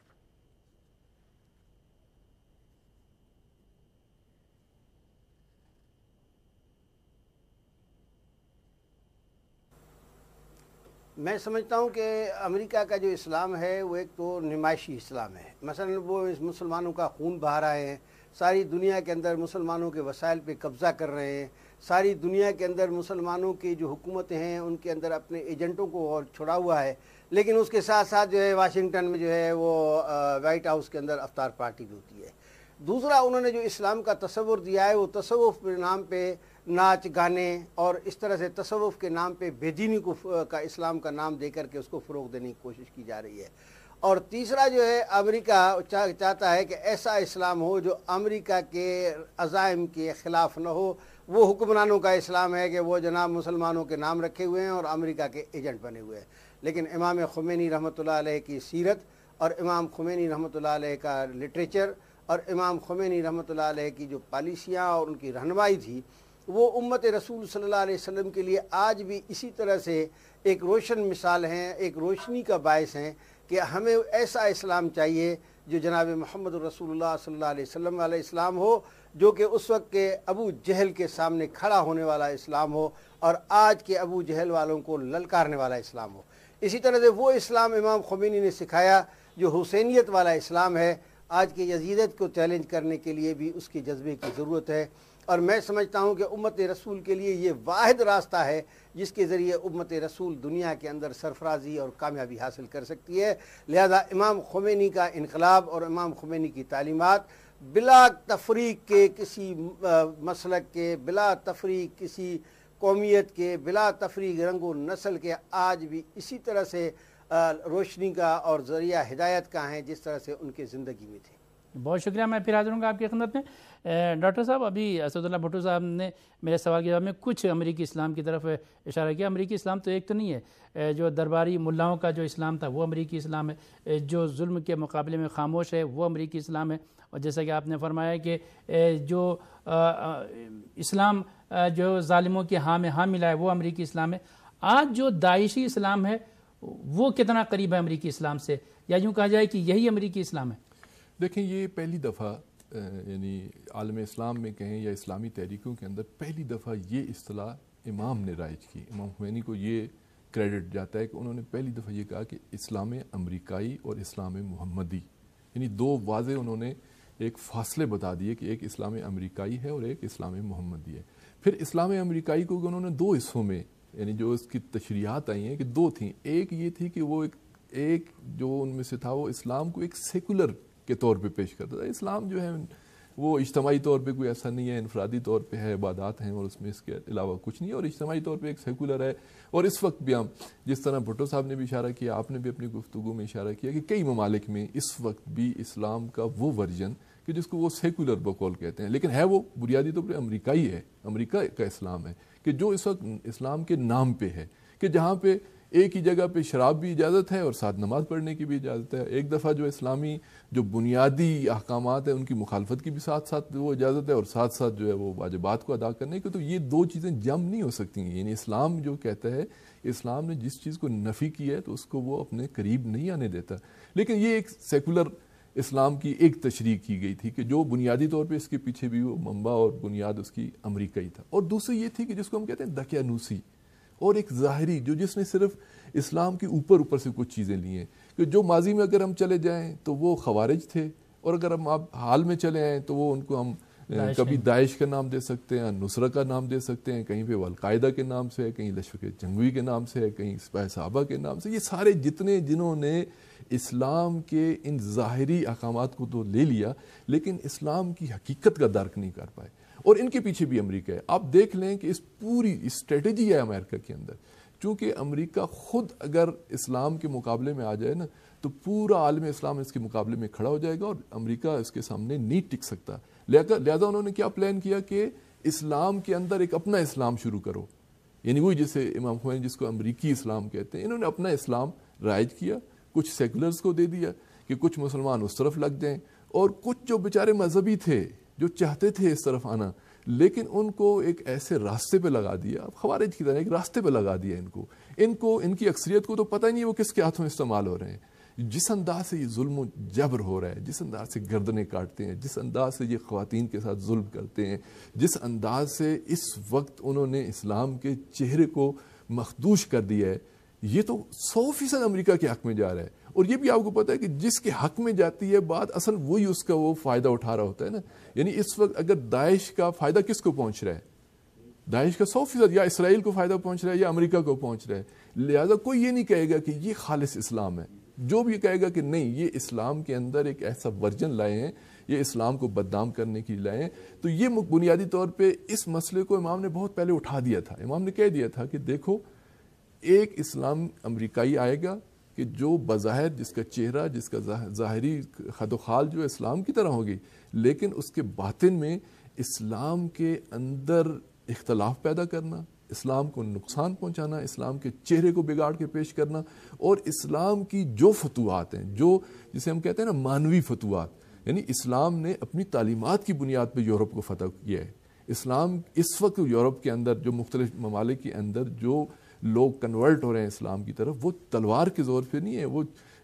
میں سمجھتا ہوں کہ امریکہ کا جو اسلام ہے وہ ایک تو نمائشی اسلام ہے. مثلا وہ اس مسلمانوں کا خون بہا رہے ہیں، ساری دنیا کے اندر مسلمانوں کے وسائل پہ قبضہ کر رہے ہیں، ساری دنیا کے اندر مسلمانوں کی جو حکومتیں ہیں ان کے اندر اپنے ایجنٹوں کو اور چھوڑا ہوا ہے. لیکن اس کے ساتھ ساتھ جو ہے واشنگٹن میں جو ہے وہ وائٹ ہاؤس کے اندر افطار پارٹی بھی ہوتی ہے. دوسرا انہوں نے جو اسلام کا تصور دیا ہے وہ تصوف کے نام پہ ناچ گانے اور اس طرح سے تصوف کے نام پہ بے دینی کو کا اسلام کا نام دے کر کے اس کو فروغ دینے کی کوشش کی جا رہی ہے. اور تیسرا جو ہے امریکہ چاہتا ہے کہ ایسا اسلام ہو جو امریکہ کے عزائم کے خلاف نہ ہو. وہ حکمرانوں کا اسلام ہے کہ وہ جناب مسلمانوں کے نام رکھے ہوئے ہیں اور امریکہ کے ایجنٹ بنے ہوئے ہیں. لیکن امام خمینی رحمۃ اللہ علیہ کی سیرت اور امام خمینی رحمۃ اللہ علیہ کا لٹریچر اور امام خمینی رحمۃ اللہ علیہ کی جو پالیسیاں اور ان کی رہنمائی تھی وہ امت رسول صلی اللہ علیہ وسلم کے لیے آج بھی اسی طرح سے ایک روشن مثال ہیں، ایک روشنی کا باعث ہیں کہ ہمیں ایسا اسلام چاہیے جو جناب محمد رسول اللہ صلی اللہ علیہ وسلم والا اسلام ہو، جو کہ اس وقت کے ابو جہل کے سامنے کھڑا ہونے والا اسلام ہو اور آج کے ابو جہل والوں کو للکارنے والا اسلام ہو. اسی طرح سے وہ اسلام امام خمینی نے سکھایا جو حسینیت والا اسلام ہے. آج کے یزیدیت کو چیلنج کرنے کے لیے بھی اس کے جذبے کی ضرورت ہے، اور میں سمجھتا ہوں کہ امت رسول کے لیے یہ واحد راستہ ہے جس کے ذریعے امت رسول دنیا کے اندر سرفرازی اور کامیابی حاصل کر سکتی ہے. لہذا امام خمینی کا انقلاب اور امام خمینی کی تعلیمات بلا تفریق کے، کسی مسلک کے، بلا تفریق کسی قومیت کے، بلا تفریق رنگ و نسل کے، آج بھی اسی طرح سے روشنی کا اور ذریعہ ہدایت کا ہیں جس طرح سے ان کے زندگی میں تھے. بہت شکریہ. میں پھر حاضر ہوں گا آپ کی خدمت میں. ڈاکٹر صاحب، ابھی اسد اللہ بھٹو صاحب نے میرے سوال کے جواب میں کچھ امریکی اسلام کی طرف اشارہ کیا. امریکی اسلام تو ایک تو نہیں ہے، جو درباری ملاؤں کا جو اسلام تھا وہ امریکی اسلام ہے، جو ظلم کے مقابلے میں خاموش ہے وہ امریکی اسلام ہے، اور جیسا کہ آپ نے فرمایا کہ جو اسلام جو ظالموں کے ہاں میں ہاں ملا ہے وہ امریکی اسلام ہے. آج جو داعشی اسلام ہے وہ کتنا قریب ہے امریکی اسلام سے، یا یوں کہا جائے کہ یہی امریکی اسلام ہے؟ دیکھیں، یہ پہلی دفعہ یعنی عالم اسلام میں کہیں یا اسلامی تحریکوں کے اندر پہلی دفعہ یہ اصطلاح امام نے رائج کی. امام خمینی کو یہ کریڈٹ جاتا ہے کہ انہوں نے پہلی دفعہ یہ کہا کہ اسلام امریکائی اور اسلام محمدی، یعنی دو واضح انہوں نے ایک فاصلے بتا دیے کہ ایک اسلام امریکائی ہے اور ایک اسلام محمدی ہے۔ پھر اسلام امریکائی کو انہوں نے دو حصوں میں، یعنی جو اس کی تشریحات آئی ہیں کہ دو تھیں، ایک یہ تھی کہ وہ ایک ایک جو ان میں سے تھا وہ اسلام کو ایک سیکولر کے طور پہ پیش کرتا تھا۔ اسلام جو ہے وہ اجتماعی طور پہ کوئی ایسا نہیں ہے، انفرادی طور پہ ہے، عبادات ہیں اور اس میں اس کے علاوہ کچھ نہیں ہے، اور اجتماعی طور پہ ایک سیکولر ہے۔ اور اس وقت بھی ہم جس طرح بھٹو صاحب نے بھی اشارہ کیا، آپ نے بھی اپنی گفتگو میں اشارہ کیا کہ کئی ممالک میں اس وقت بھی اسلام کا وہ ورژن کہ جس کو وہ سیکولر بقول کہتے ہیں، لیکن ہے وہ بنیادی طور پہ امریکائی ہے، امریکہ کا اسلام ہے، کہ جو اس وقت اسلام کے نام پہ ہے، کہ جہاں پہ ایک ہی جگہ پہ شراب بھی اجازت ہے اور ساتھ نماز پڑھنے کی بھی اجازت ہے، ایک دفعہ جو اسلامی جو بنیادی احکامات ہیں ان کی مخالفت کی بھی ساتھ ساتھ وہ اجازت ہے، اور ساتھ ساتھ جو ہے وہ واجبات کو ادا کرنے کی، تو یہ دو چیزیں جم نہیں ہو سکتی ہیں۔ یعنی اسلام جو کہتا ہے، اسلام نے جس چیز کو نفی کی ہے تو اس کو وہ اپنے قریب نہیں آنے دیتا، لیکن یہ ایک سیکولر اسلام کی ایک تشریح کی گئی تھی کہ جو بنیادی طور پہ اس کے پیچھے بھی وہ منبع اور بنیاد اس کی امریکائی تھا، اور دوسری یہ تھی کہ جس کو ہم کہتے ہیں دقیانوسی، اور ایک ظاہری جو جس نے صرف اسلام کے اوپر اوپر سے کچھ چیزیں لی ہیں، کہ جو ماضی میں اگر ہم چلے جائیں تو وہ خوارج تھے، اور اگر ہم آپ حال میں چلے آئیں تو وہ ان کو ہم کبھی داعش کا نام دے سکتے ہیں، نصرہ کا نام دے سکتے ہیں، کہیں پہ القاعدہ کے نام سے ہے، کہیں لشکر جنگوی کے نام سے ہے، کہیں سپاہ صحابہ کے نام سے۔ یہ سارے جتنے جنہوں نے اسلام کے ان ظاہری احکامات کو تو لے لیا لیکن اسلام کی حقیقت کا درک نہیں کر پائے، اور ان کے پیچھے بھی امریکہ ہے۔ آپ دیکھ لیں کہ اس پوری اسٹریٹجی ہے امریکہ کے اندر، چونکہ امریکہ خود اگر اسلام کے مقابلے میں آ جائے نا تو پورا عالم اسلام اس کے مقابلے میں کھڑا ہو جائے گا، اور امریکہ اس کے سامنے نہیں ٹک سکتا۔ لہذا انہوں نے کیا پلان کیا کہ اسلام کے اندر ایک اپنا اسلام شروع کرو، یعنی وہی جیسے امام خمینی جس کو امریکی اسلام کہتے ہیں، انہوں نے اپنا اسلام رائج کیا، کچھ سیکولرز کو دے دیا کہ کچھ مسلمان اس طرف لگ جائیں، اور کچھ جو بیچارے مذہبی تھے جو چاہتے تھے اس طرف آنا لیکن ان کو ایک ایسے راستے پہ لگا دیا، اب خوارج کی طرح ایک راستے پہ لگا دیا ان کو ان کو ان کی اکثریت کو تو پتہ ہی نہیں وہ کس کے ہاتھوں استعمال ہو رہے ہیں۔ جس انداز سے یہ ظلم و جبر ہو رہا ہے، جس انداز سے گردنیں کاٹتے ہیں، جس انداز سے یہ خواتین کے ساتھ ظلم کرتے ہیں، جس انداز سے اس وقت انہوں نے اسلام کے چہرے کو مخدوش کر دیا ہے، یہ تو سو فیصد امریکہ کے حق میں جا رہا ہے۔ اور یہ بھی آپ کو پتا ہے کہ جس کے حق میں جاتی ہے بات، اصل وہی اس کا وہ فائدہ اٹھا رہا ہوتا ہے نا۔ یعنی اس وقت اگر داعش کا فائدہ کس کو پہنچ رہا ہے؟ داعش کا سو فیصد یا اسرائیل کو فائدہ پہنچ رہا ہے یا امریکہ کو پہنچ رہا ہے۔ لہذا کوئی یہ نہیں کہے گا کہ یہ خالص اسلام ہے، جو بھی کہے گا کہ نہیں یہ اسلام کے اندر ایک ایسا ورژن لائے ہیں، یہ اسلام کو بدنام کرنے کے لیے لائے ہیں، تو یہ بنیادی طور پہ اس مسئلے کو امام نے بہت پہلے اٹھا دیا تھا۔ امام نے کہہ دیا تھا کہ دیکھو ایک اسلام امریکائی آئے گا کہ جو بظاہر جس کا چہرہ جس کا ظاہری خد و خال جو اسلام کی طرح ہوگی، لیکن اس کے باطن میں اسلام کے اندر اختلاف پیدا کرنا، اسلام کو نقصان پہنچانا، اسلام کے چہرے کو بگاڑ کے پیش کرنا، اور اسلام کی جو فتوحات ہیں، جو جسے ہم کہتے ہیں نا مانوی فتوحات، یعنی اسلام نے اپنی تعلیمات کی بنیاد پہ یورپ کو فتح کیا ہے۔ اسلام اس وقت یورپ کے اندر جو مختلف ممالک کے اندر جو لوگ کنورٹ ہو رہے ہیں اسلام کی طرف، وہ تلوار کے زور پہ نہیں ہے، وہ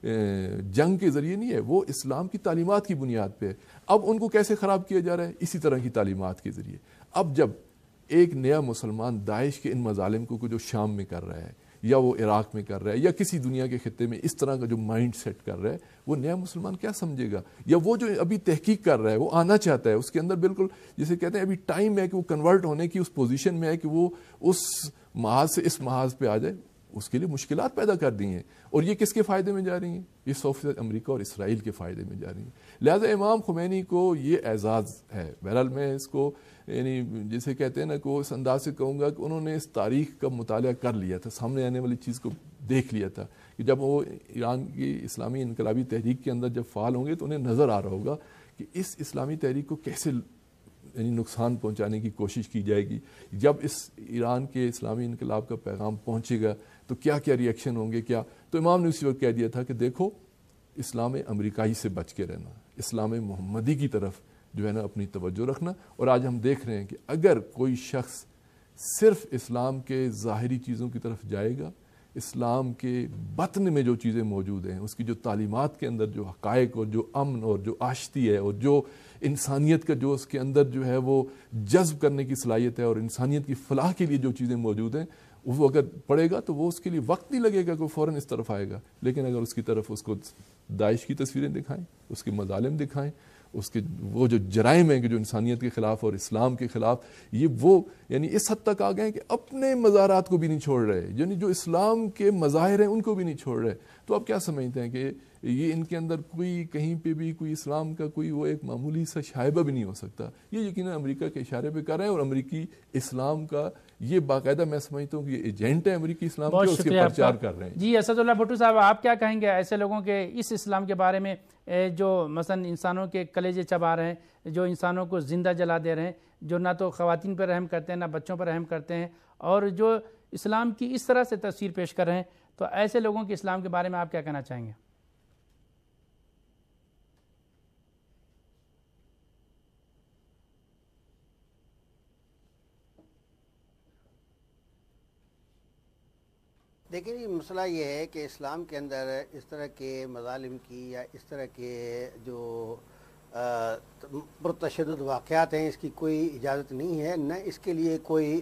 جنگ کے ذریعے نہیں ہے، وہ اسلام کی تعلیمات کی بنیاد پہ ہے۔ اب ان کو کیسے خراب کیا جا رہا ہے؟ اسی طرح کی تعلیمات کے ذریعے۔ اب جب ایک نیا مسلمان داعش کے ان مظالم کو جو شام میں کر رہا ہے یا وہ عراق میں کر رہا ہے یا کسی دنیا کے خطے میں اس طرح کا جو مائنڈ سیٹ کر رہا ہے، وہ نیا مسلمان کیا سمجھے گا؟ یا وہ جو ابھی تحقیق کر رہا ہے، وہ آنا چاہتا ہے، اس کے اندر بالکل جسے کہتے ہیں ابھی ٹائم ہے کہ وہ کنورٹ ہونے کی اس پوزیشن میں ہے کہ وہ اس محاذ سے اس محاذ پہ آ جائے، اس کے لیے مشکلات پیدا کر دی ہیں، اور یہ کس کے فائدے میں جا رہی ہیں؟ یہ سو فیصد امریکہ اور اسرائیل کے فائدے میں جا رہی ہیں۔ لہذا امام خمینی کو یہ اعزاز ہے۔ بہرحال میں اس کو یعنی جسے کہتے ہیں نا کہ اس انداز سے کہوں گا کہ انہوں نے اس تاریخ کا مطالعہ کر لیا تھا، سامنے آنے والی چیز کو دیکھ لیا تھا کہ جب وہ ایران کی اسلامی انقلابی تحریک کے اندر جب فعال ہوں گے تو انہیں نظر آ رہا ہوگا کہ اس اسلامی تحریک کو کیسے یعنی نقصان پہنچانے کی کوشش کی جائے گی، جب اس ایران کے اسلامی انقلاب کا پیغام پہنچے گا تو کیا کیا ری ایکشن ہوں گے۔ کیا تو امام نے اسی وقت کہہ دیا تھا کہ دیکھو اسلام امریکائی سے بچ کے رہنا، اسلام محمدی کی طرف جو ہے نا اپنی توجہ رکھنا۔ اور آج ہم دیکھ رہے ہیں کہ اگر کوئی شخص صرف اسلام کے ظاہری چیزوں کی طرف جائے گا، اسلام کے بطن میں جو چیزیں موجود ہیں، اس کی جو تعلیمات کے اندر جو حقائق اور جو امن اور جو آشتی ہے اور جو انسانیت کا جو اس کے اندر جو ہے وہ جذب کرنے کی صلاحیت ہے اور انسانیت کی فلاح کے لیے جو چیزیں موجود ہیں، وہ اگر پڑھے گا تو وہ اس کے لیے وقت نہیں لگے گا کہ وہ فوراً اس طرف آئے گا. لیکن اگر اس کی طرف اس کو داعش کی تصویریں دکھائیں, اس کے مظالم دکھائیں, اس کے وہ جو جرائم ہیں کہ جو انسانیت کے خلاف اور اسلام کے خلاف, یہ وہ یعنی اس حد تک آ گئے ہیں کہ اپنے مزارات کو بھی نہیں چھوڑ رہے, یعنی جو اسلام کے مظاہر ہیں ان کو بھی نہیں چھوڑ رہے. تو آپ کیا سمجھتے ہیں کہ یہ ان کے اندر کوئی کہیں پہ بھی کوئی اسلام کا کوئی وہ ایک معمولی سا شائبہ بھی نہیں ہو سکتا؟ یہ یقیناً امریکہ کے اشارے پہ کر رہے ہیں, اور امریکی اسلام کا یہ باقاعدہ میں سمجھتا ہوں کہ یہ ایجنٹ ہے امریکی اسلام کے, اس کے پرچار کر رہے ہیں. جی اسد اللہ بھٹو صاحب, آپ کیا کہیں گے ایسے لوگوں کے اس اسلام کے بارے میں جو مثلا انسانوں کے کلیجے چبا رہے ہیں, جو انسانوں کو زندہ جلا دے رہے ہیں, جو نہ تو خواتین پر رحم کرتے ہیں نہ بچوں پر رحم کرتے ہیں, اور جو اسلام کی اس طرح سے تصویر پیش کر رہے ہیں, تو ایسے لوگوں کے اسلام کے بارے میں آپ کیا کہنا چاہیں گے؟ دیکھیں جی, مسئلہ یہ ہے کہ اسلام کے اندر اس طرح کے مظالم کی یا اس طرح کے جو پرتشدد واقعات ہیں اس کی کوئی اجازت نہیں ہے, نہ اس کے لیے کوئی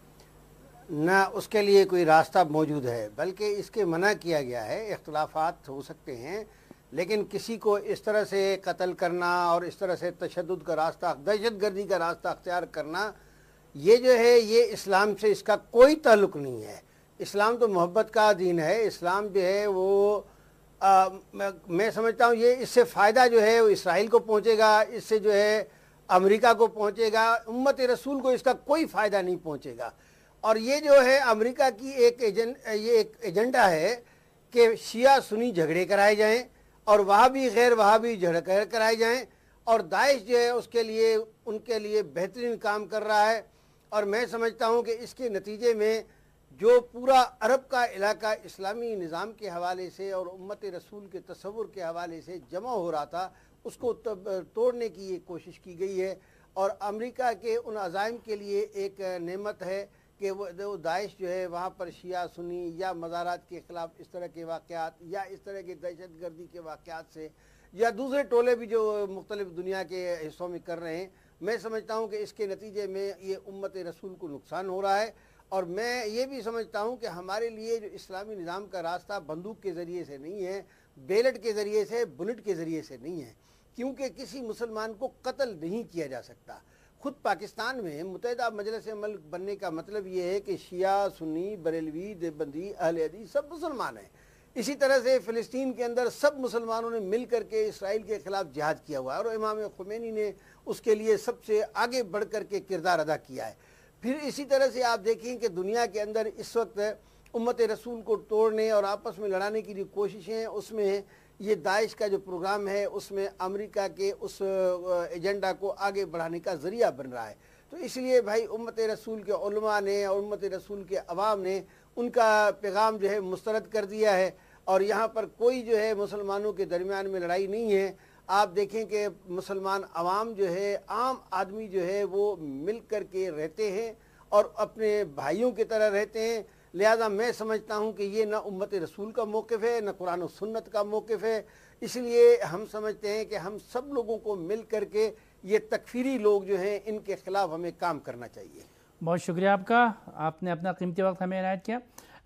نہ اس کے لیے کوئی راستہ موجود ہے, بلکہ اس کے منع کیا گیا ہے. اختلافات ہو سکتے ہیں, لیکن کسی کو اس طرح سے قتل کرنا اور اس طرح سے تشدد کا راستہ, دہشت گردی کا راستہ اختیار کرنا, یہ جو ہے یہ اسلام سے اس کا کوئی تعلق نہیں ہے. اسلام تو محبت کا دین ہے. اسلام جو ہے وہ آ, میں سمجھتا ہوں یہ اس سے فائدہ جو ہے وہ اسرائیل کو پہنچے گا, اس سے جو ہے امریکہ کو پہنچے گا, امت رسول کو اس کا کوئی فائدہ نہیں پہنچے گا. اور یہ جو ہے امریکہ کی ایک ایجن یہ ایک ایجنڈا ہے کہ شیعہ سنی جھگڑے کرائے جائیں, اور وہاں بھی غیر وہاں بھی جھگڑے کرائے جائیں, اور داعش جو ہے اس کے لیے ان کے لیے بہترین کام کر رہا ہے. اور میں سمجھتا ہوں کہ اس کے نتیجے میں جو پورا عرب کا علاقہ اسلامی نظام کے حوالے سے اور امت رسول کے تصور کے حوالے سے جمع ہو رہا تھا, اس کو توڑنے کی یہ کوشش کی گئی ہے. اور امریکہ کے ان عزائم کے لیے ایک نعمت ہے کہ وہ داعش جو ہے وہاں پر شیعہ سنی یا مزارات کے خلاف اس طرح کے واقعات یا اس طرح کے دہشت گردی کے واقعات سے یا دوسرے ٹولے بھی جو مختلف دنیا کے حصوں میں کر رہے ہیں, میں سمجھتا ہوں کہ اس کے نتیجے میں یہ امت رسول کو نقصان ہو رہا ہے. اور میں یہ بھی سمجھتا ہوں کہ ہمارے لیے جو اسلامی نظام کا راستہ بندوق کے ذریعے سے نہیں ہے, بیلٹ کے ذریعے سے, بلٹ کے ذریعے سے نہیں ہے, کیونکہ کسی مسلمان کو قتل نہیں کیا جا سکتا. خود پاکستان میں متحدہ مجلس ملک بننے کا مطلب یہ ہے کہ شیعہ سنی بریلوی دیوبندی اہل حدیث سب مسلمان ہیں. اسی طرح سے فلسطین کے اندر سب مسلمانوں نے مل کر کے اسرائیل کے خلاف جہاد کیا ہوا ہے, اور امام خمینی نے اس کے لیے سب سے آگے بڑھ کر کے کردار ادا کیا ہے. پھر اسی طرح سے آپ دیکھیں کہ دنیا کے اندر اس وقت امت رسول کو توڑنے اور آپس میں لڑانے کی جو کوششیں ہیں, اس میں یہ داعش کا جو پروگرام ہے اس میں امریکہ کے اس ایجنڈا کو آگے بڑھانے کا ذریعہ بن رہا ہے. تو اس لیے بھائی امت رسول کے علماء نے اور امت رسول کے عوام نے ان کا پیغام جو ہے مسترد کر دیا ہے, اور یہاں پر کوئی جو ہے مسلمانوں کے درمیان میں لڑائی نہیں ہے. آپ دیکھیں کہ مسلمان عوام جو ہے, عام آدمی جو ہے وہ مل کر کے رہتے ہیں اور اپنے بھائیوں کی طرح رہتے ہیں. لہذا میں سمجھتا ہوں کہ یہ نہ امت رسول کا موقف ہے نہ قرآن و سنت کا موقف ہے. اس لیے ہم سمجھتے ہیں کہ ہم سب لوگوں کو مل کر کے یہ تکفیری لوگ جو ہیں ان کے خلاف ہمیں کام کرنا چاہیے. بہت شکریہ آپ کا, آپ نے اپنا قیمتی وقت ہمیں عنایت کیا.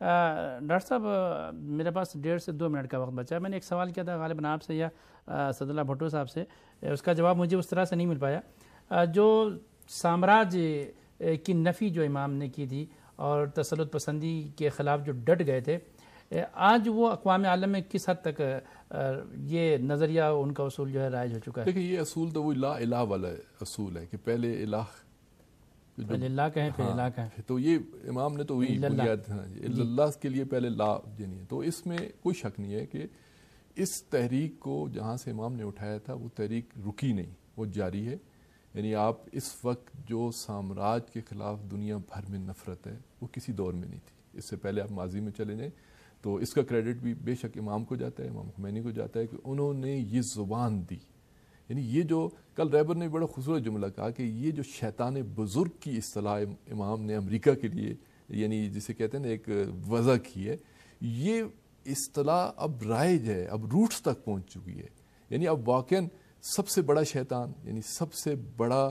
ڈاکٹر صاحب میرے پاس ڈیڑھ سے دو منٹ کا وقت بچا ہے. میں نے ایک سوال کیا تھا غالباً آپ سے یا اسد اللہ بھٹو صاحب سے, اس کا جواب مجھے اس طرح سے نہیں مل پایا. جو سامراج کی نفی جو امام نے کی تھی اور تسلط پسندی کے خلاف جو ڈٹ گئے تھے, آج وہ اقوام عالم میں کس حد تک یہ نظریہ ان کا اصول جو ہے رائج ہو چکا ہے؟ دیکھیں یہ اصول تو وہ لا الہ والا اصول ہے کہ پہلے الہ پہلے اللہ کہیں پھر الہ کہیں, تو یہ امام نے تو وہی بنیاد اللہ کے لیے پہلے لا جنی ہے. تو اس میں کوئی شک نہیں ہے کہ اس تحریک کو جہاں سے امام نے اٹھایا تھا وہ تحریک رکی نہیں, وہ جاری ہے. یعنی آپ اس وقت جو سامراج کے خلاف دنیا بھر میں نفرت ہے وہ کسی دور میں نہیں تھی. اس سے پہلے آپ ماضی میں چلے جائیں تو اس کا کریڈٹ بھی بے شک امام کو جاتا ہے, امام خمینی کو جاتا ہے کہ انہوں نے یہ زبان دی. یعنی یہ جو کل ریبر نے بڑا خوبصورت جملہ کہا کہ یہ جو شیطان بزرگ کی اصطلاح امام نے امریکہ کے لیے یعنی جسے کہتے ہیں نا ایک وضع کی ہے, یہ اصطلاح اب رائج ہے, اب روٹس تک پہنچ چکی ہے. یعنی اب واقعاً سب سے بڑا شیطان یعنی سب سے بڑا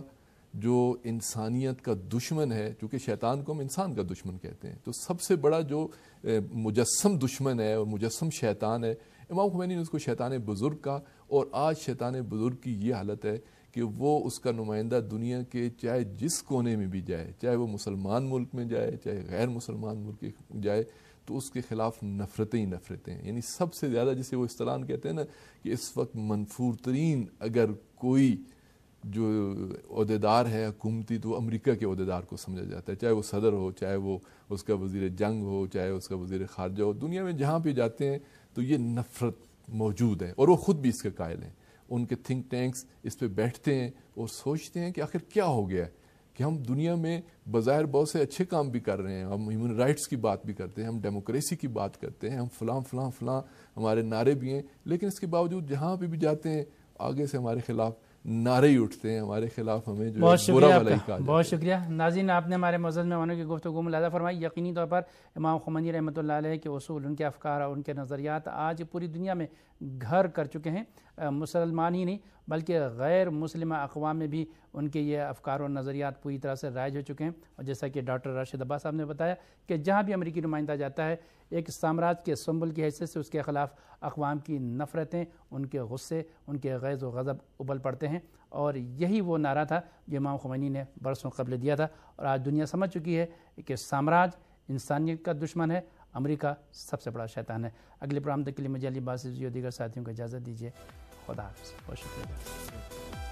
جو انسانیت کا دشمن ہے، چونکہ شیطان کو ہم انسان کا دشمن کہتے ہیں، تو سب سے بڑا جو مجسم دشمن ہے اور مجسم شیطان ہے، امام خمینی نے اس کو شیطان بزرگ کہا. اور آج شیطان بزرگ کی یہ حالت ہے کہ وہ اس کا نمائندہ دنیا کے چاہے جس کونے میں بھی جائے، چاہے وہ مسلمان ملک میں جائے چاہے غیر مسلمان ملک میں جائے، تو اس کے خلاف نفرتیں ہی نفرتیں ہیں. یعنی سب سے زیادہ جسے وہ اصطلاح کہتے ہیں نا کہ اس وقت منفور ترین اگر کوئی جو عہدیدار ہے حکومتی، تو امریکہ کے عہدیدار کو سمجھا جاتا ہے، چاہے وہ صدر ہو، چاہے وہ اس کا وزیر جنگ ہو، چاہے اس کا وزیر خارجہ ہو. دنیا میں جہاں پہ جاتے ہیں تو یہ نفرت موجود ہے، اور وہ خود بھی اس کے قائل ہیں. ان کے تھنک ٹینکس اس پہ بیٹھتے ہیں اور سوچتے ہیں کہ آخر کیا ہو گیا ہے کہ ہم دنیا میں بظاہر بہت سے اچھے کام بھی کر رہے ہیں، ہم ہیومن رائٹس کی بات بھی کرتے ہیں، ہم ڈیموکریسی کی بات کرتے ہیں، ہم فلاں فلاں فلاں ہمارے نعرے بھی ہیں، لیکن اس کے باوجود جہاں پہ بھی جاتے ہیں آگے سے ہمارے خلاف نعرے ہی اٹھتے ہیں، ہمارے خلاف ہمیں جو برا بھلا ہی کہا. بہت شکریہ ناظرین، آپ نے ہمارے معزز مہمانوں کی گفتگو ملاحظہ فرمائی. یقینی طور پر امام خمینی رحمۃ اللہ علیہ کے اصول، ان کے افکار اور ان کے نظریات آج پوری دنیا میں گھر کر چکے ہیں. مسلمان ہی نہیں بلکہ غیر مسلمہ اقوام میں بھی ان کے یہ افکار اور نظریات پوری طرح سے رائج ہو چکے ہیں. اور جیسا کہ ڈاکٹر راشد عباس صاحب نے بتایا کہ جہاں بھی امریکی نمائندہ جاتا ہے، ایک سامراج کے سمبل کی حیثیت سے اس کے خلاف اقوام کی نفرتیں، ان کے غصے، ان کے غیظ و غضب ابل پڑتے ہیں. اور یہی وہ نعرہ تھا جو امام خمینی نے برسوں قبل دیا تھا، اور آج دنیا سمجھ چکی ہے کہ سامراج انسانیت کا دشمن ہے، امریکہ سب سے بڑا شیطان ہے. اگلے پروگرام تک کے لیے مجھے علی باسط اور دیگر ساتھیوں کو اجازت دیجیے. خدا حافظ. بہت شکریہ.